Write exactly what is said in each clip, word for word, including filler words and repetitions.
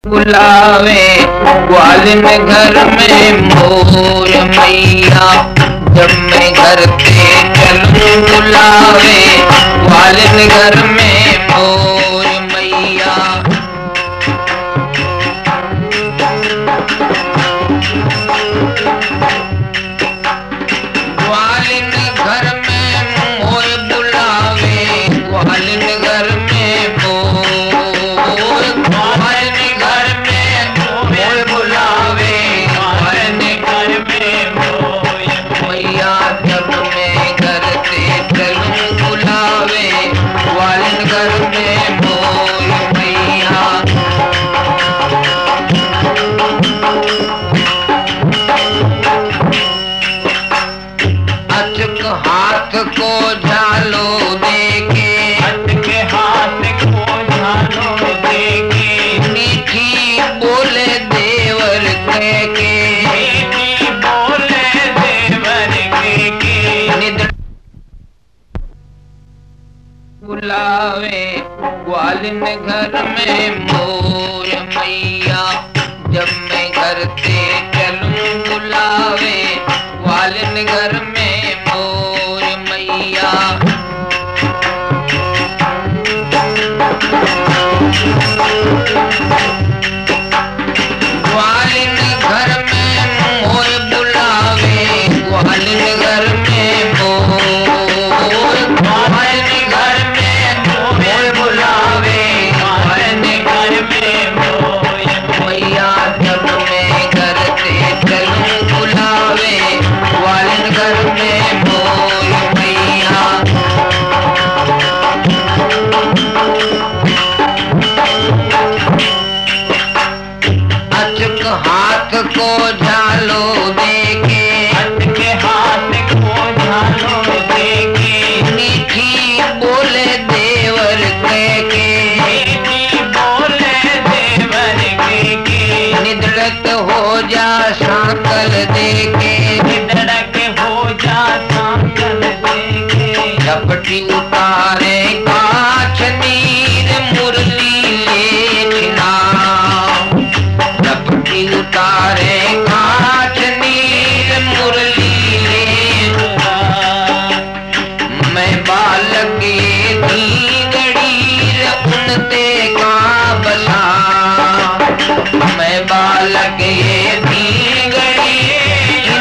बुलावे ग्वालिन घर में मोर मैया, जब मैं घर पे चलूं बुलावे ग्वालिन घर में मोर मैया। ग्वालिन घर में मोर बुलावे, ग्वालिन घर में मोर, ग्वालिन घर में मोर बुलावे, ग्वालिन घर में मोर मैया, जब मैं घर से चलूं बुलावे ग्वालिन घर में मोर मैया। अचक हाथ को झालो देके, अचक हाथ को झालो देके, मीठी बोले देवर के के, मीठी बोले देवर के के, निद्र बुलावे ग्वालिन घर में मोर मैया, जब मैं घर से चलूं बुलावे ग्वालिन घर में मोर मैया। ग्वालिन घर में मोर बुलावे, ग्वालिन घर में मोर, ग्वालिन घर में मोर बुलावे, ग्वालिन घर में मोर मैया, जब मैं घर से चलूं बुलावे ग्वालिन घर में मोर मैया। अचक हाथ को झालो देके, अचक हाथ को झालो देके, मीठी बोले देवर के के, मीठी बोले देवर के के, निधड़क हो जा सांकल देके, निधड़क हो जा सांकल देके, झपटी उतारे काछ नीर मुरली ले छिना, झपटी उतारे काछ नीर मुरली ले छिना। मैं बालक ये धीगड़ीर उनते का बसा, मैं बालक ये धीगड़ी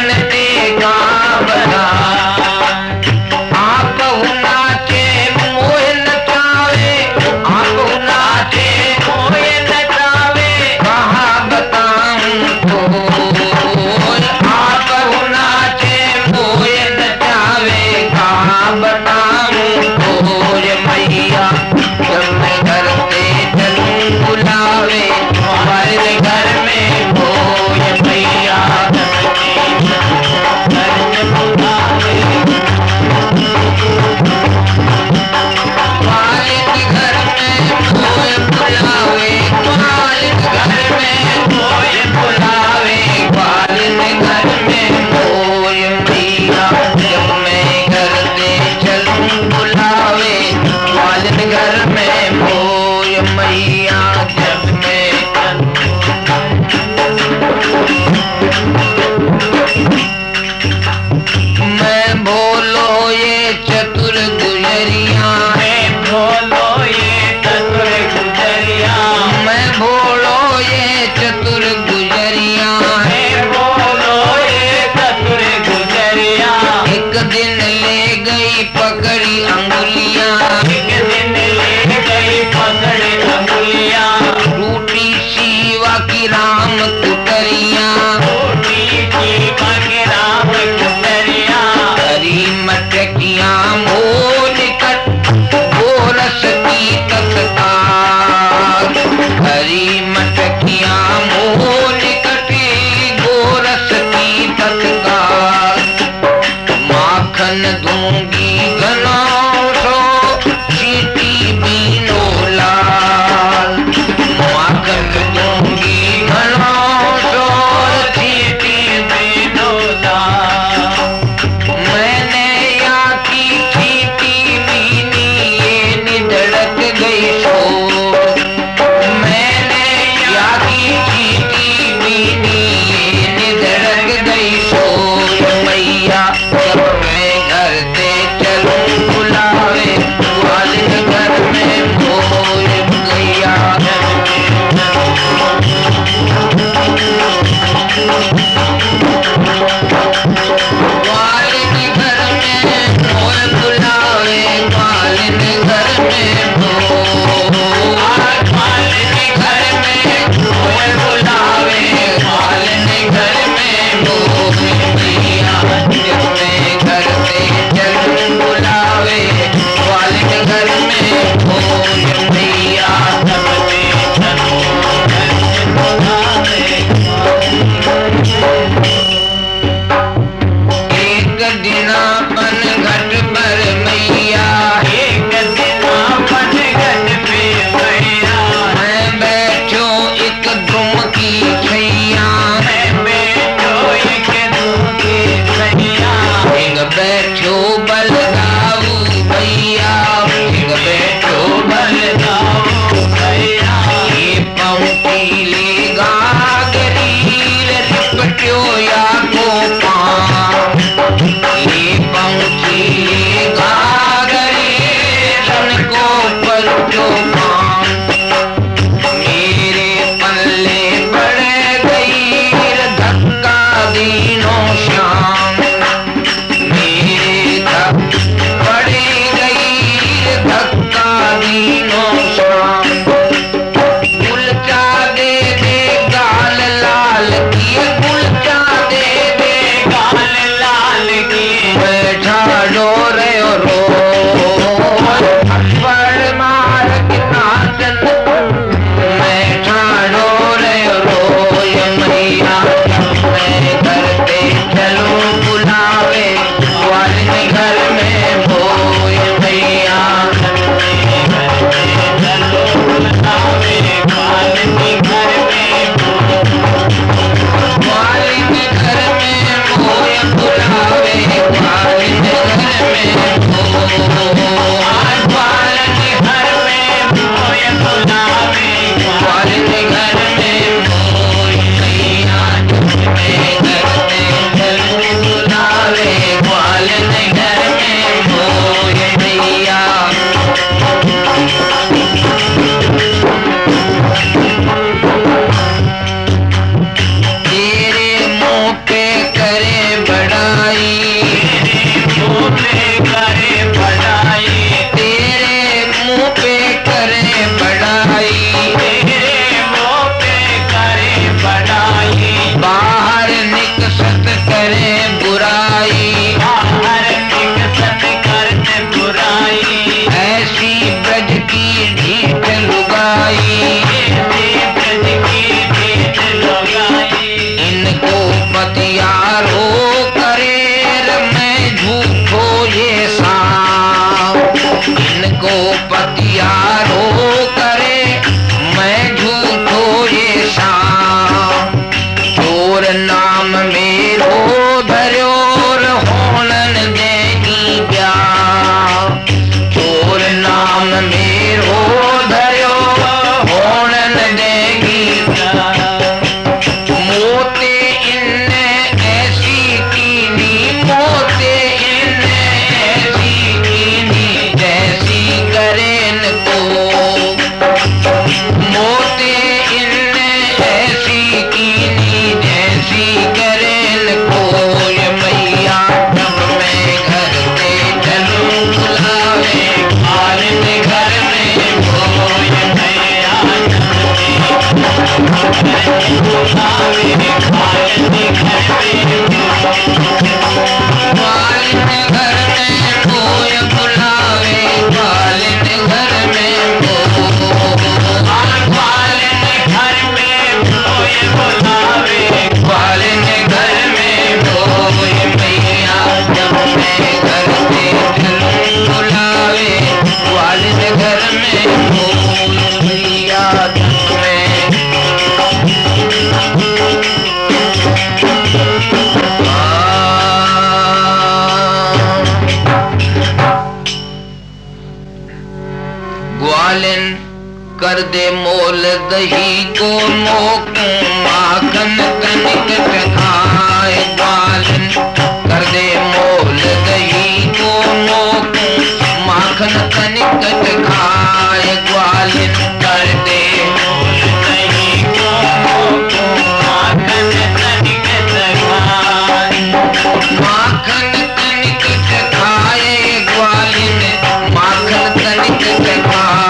दही को मोकूं माखन तनिक चखाए ग्वालन कर दे मोल दही को मोकूं माखन तनिक चखाए ग्वालन कर दे मोल दही को मोकूं माखन तनिक चखाए माखन तनिक चखाए ग्वालन माखन तनिक चखाए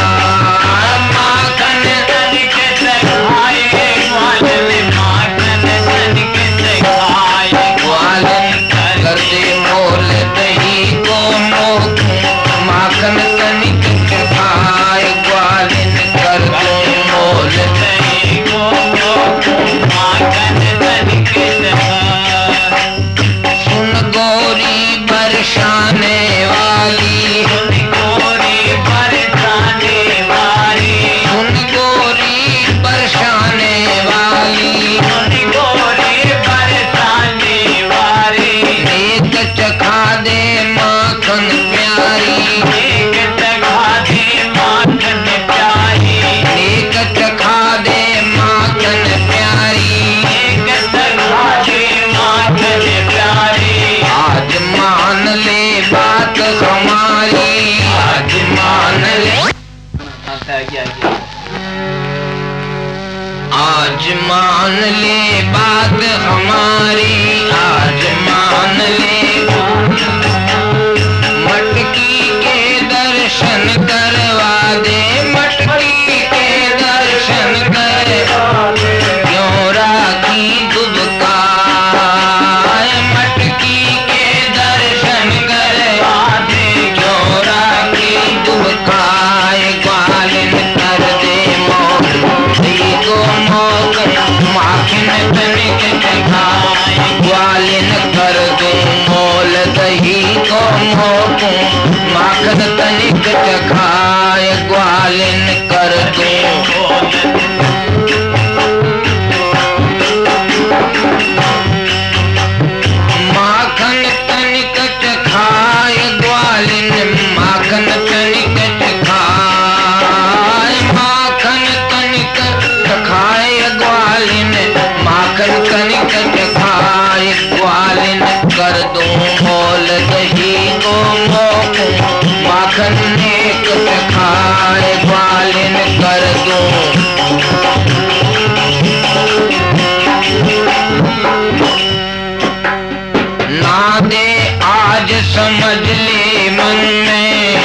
आज मान ले बात हमारी आज मान ले मटकी के दर्शन करवा दे मटकी के दर्शन करवा दे क्यों राखी दुबका मटकी के दर्शन करवा दे क्यों राखी दुबका ग्वालन कर दे मोल को माखन तनिक चखाए ग्वालन कर दो मोल दही को मोकूं माखन तनिक चखाए ग्वालन कर दो माखन तनिक चखाए ग्वालन माखन तनिक चखाए माखन तनिक चखाए ग्वालन माखन तनिक चखाए ग्वालन कर दो मोल दही को मोकूं माखन नेक चखाए ग्वालन कर दो ना दे आज समझ ले मन में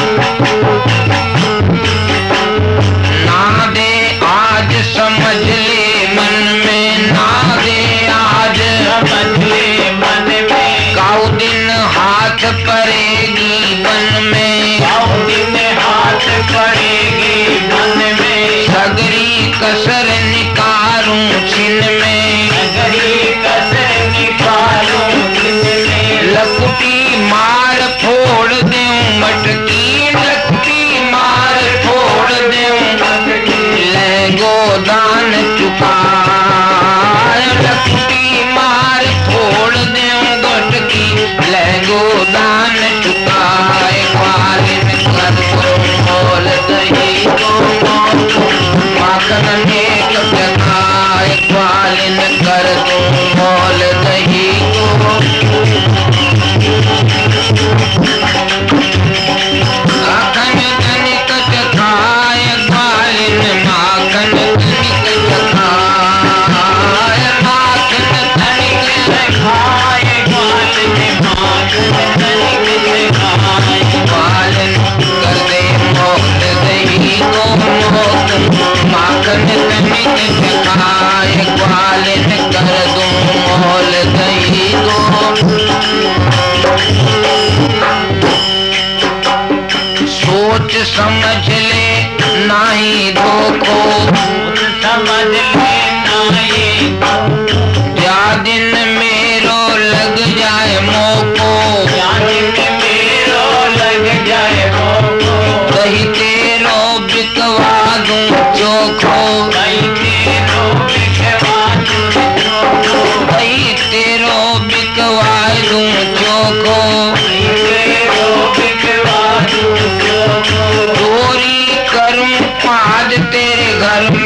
ना दे आज समझ ले मन में ना दे आज समझ ले मन में काऊ दिन हाथ पड़ेगी बन में काऊ दिन हाथ पड़ेगी मन में सगरी कसर निकारूं छिन में सगरी कसर निकारूं छिन में लकुटी मार फोड़ दूं मटकी लकुटी मार फोड़ दूं ले गोदान चुका लकुटी मार फोड़ दूं गोटकी ले गोदान चुकाए ग्वालन कर दो मोल दही को माखन नेक चखाए ग्वालन कर दो मोल दही को माखन तनिक चखाए ग्वालन माखन तनिक चखाए माखन तनिक चखाए ग्वालन माखन तनिक चखाए ग्वालन कर दे मोल दही को मोकूं माखन तनिक चखाए ग्वालन कर दो मोल दही को सोच समझ ले नाही धोखो समझ ले नाई या दिन मेरो लग जाए मोको या दिन मेरो लग जाए मोको दही तेरो बिकवा दूं चोखो दही तेरो बिकवा दूं चोखो दही तेरो बिकवा दूं चोखो दही तेरो बिकवा दूं चोखो चोरी करूं पाद तेरे घर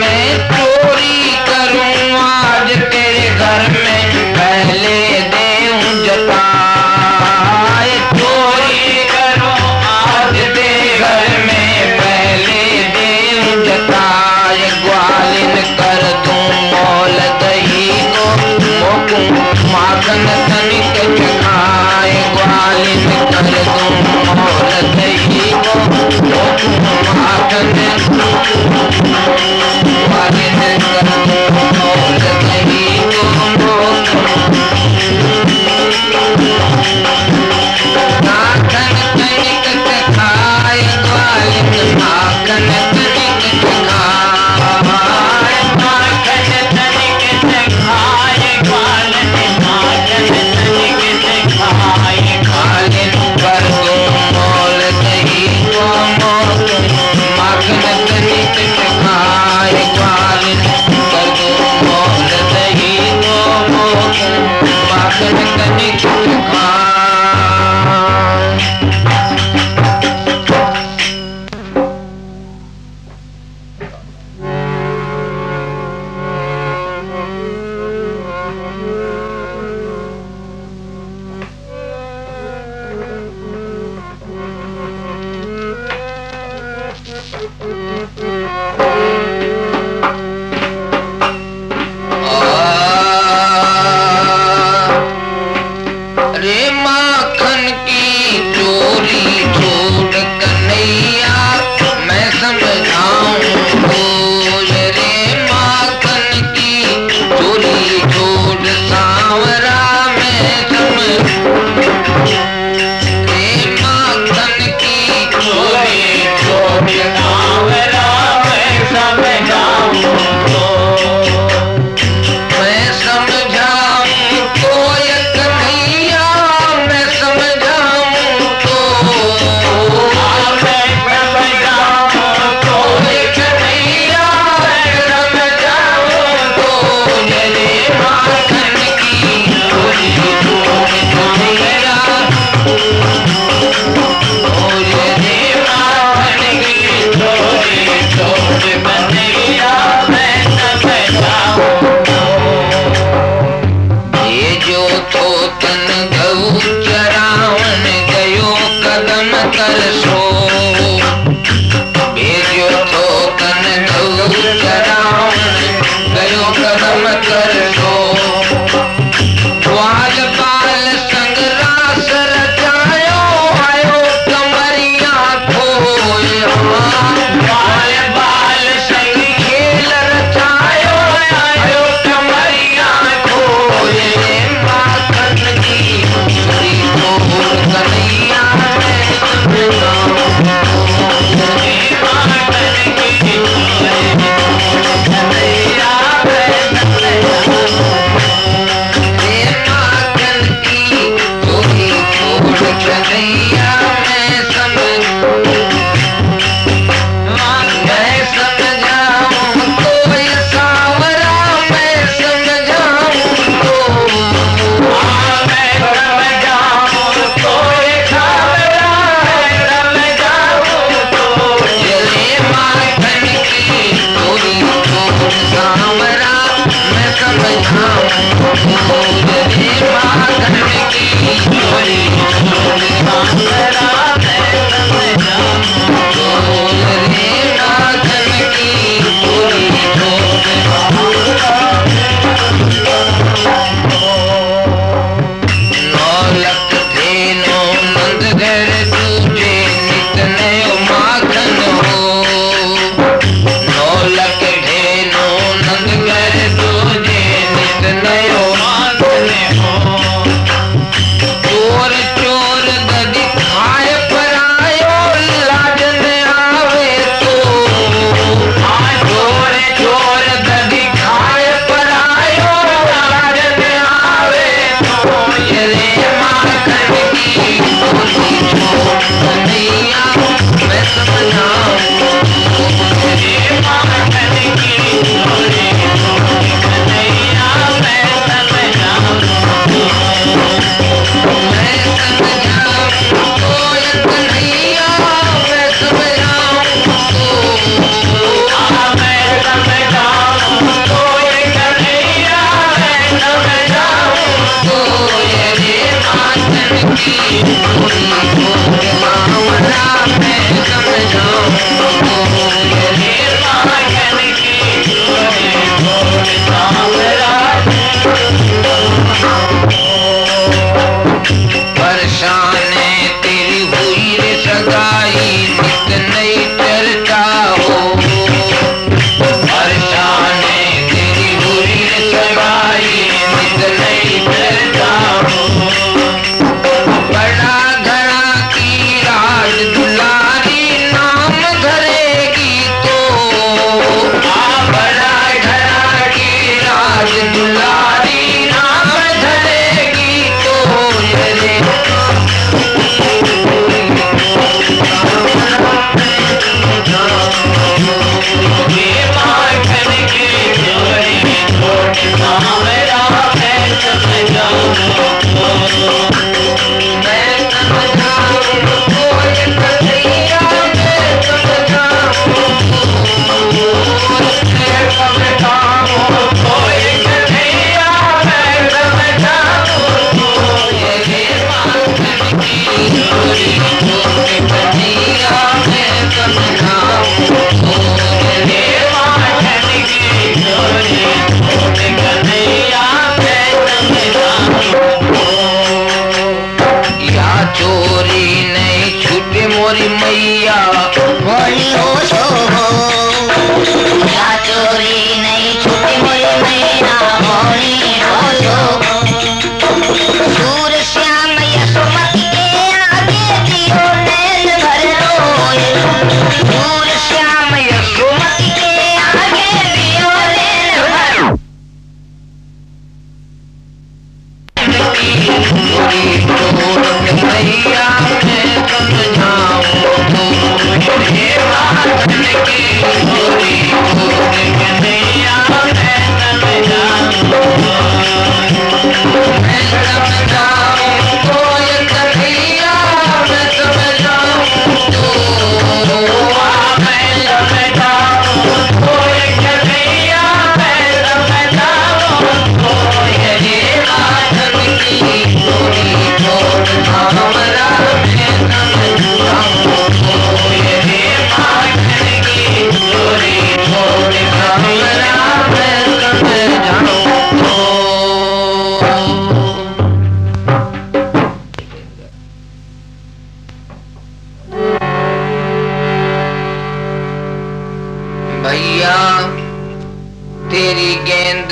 कर्म कर दो ग्वाल बाल संग रास रचायो आयो कमरिया खोया ग्वाल बाल संग खेल रचायो आयो कमरिया खोए माखन की चोरी तोड़ कन्हैया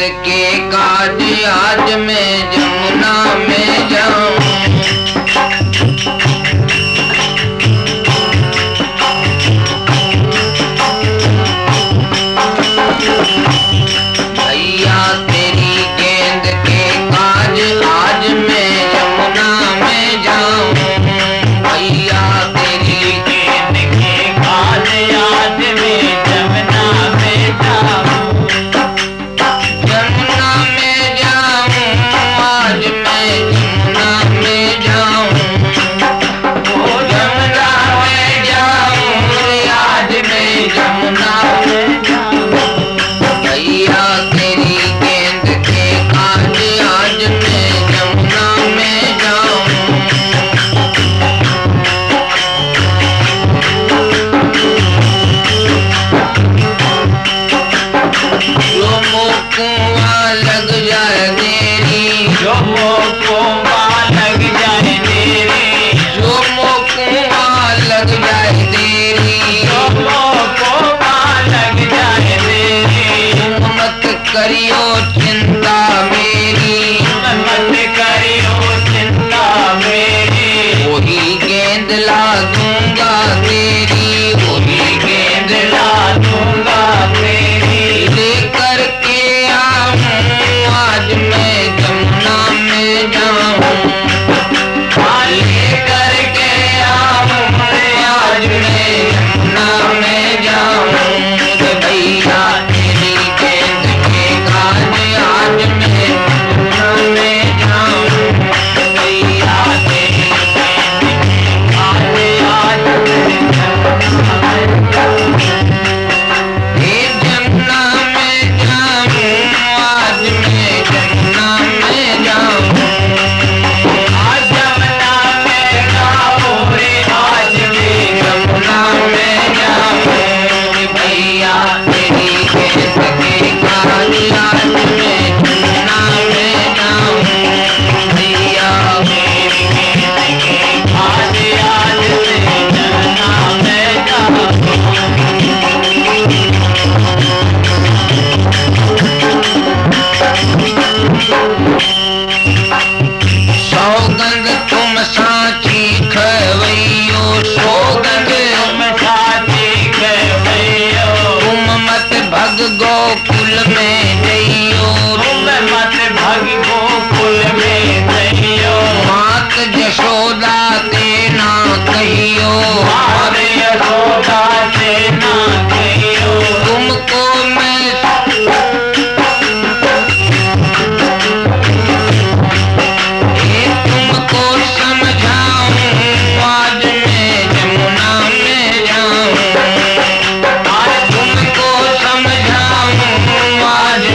के काज आज मैं जमुना में जाऊं। भैया तेरी गेंद के काज आज मैं जमुना में जाऊं। भैया तेरी गेंद के काज आज मैं जमुना में जाऊं। जमुना में जाऊं आज मैं जमुना में जाऊं। ओ जमुना में जाऊं आज मैं जमुना में जाऊं। भैया तेरी गेंद के काज आज मैं जमुना में जाऊं। जो मोकुआ लग जाए तेरी, जो मोकुआ लग जाए तेरी, जो मोकुआ लग जाए तेरी, जो मोकुआ लग जाए तेरी, तुम मत करियो चिंता मेरी, मत करियो चिंता मेरी। वही गेंद ला दूंगा तेरी, वही गेंद ला दूंगा तेरी। लेकर के आऊं आज मैं जमुना में जाऊं। लेकर के आऊं आज मैं जमुना में जाऊं। तो भैया तेरी गेंद के काज आज मैं जमुना में जाऊं। भैया तेरी गेंद के काज आज मैं जमुना में जाऊं। हे जमुना में जाऊं आज मैं जमुना में जाऊं। आज जमुना में जाऊं रे, आज मैं जमुना में जाऊं। भैया तेरी गेंद के काज आज मैं जमुना में जाऊं। भैया तेरी गेंद के काज आज मैं जमुना में जाऊं। सौगंध तुम साची खवैयो, सौगंध तुम साथी गयो, तुम मत भग गोकुल में जइयो। तुम मत भग गोकुल में जइयो। मात जशोदा ते ना कहियो, मारे यशोदा से ना कहियो। तुमको मैं हे तुमको समझाऊं आज मैं जमुना में जाऊं। आज तुमको समझाऊं आज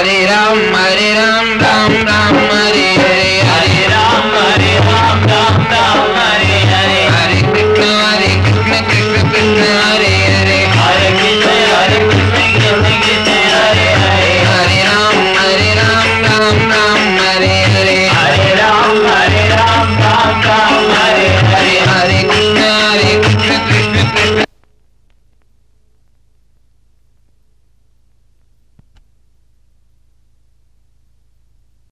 हरे राम हरे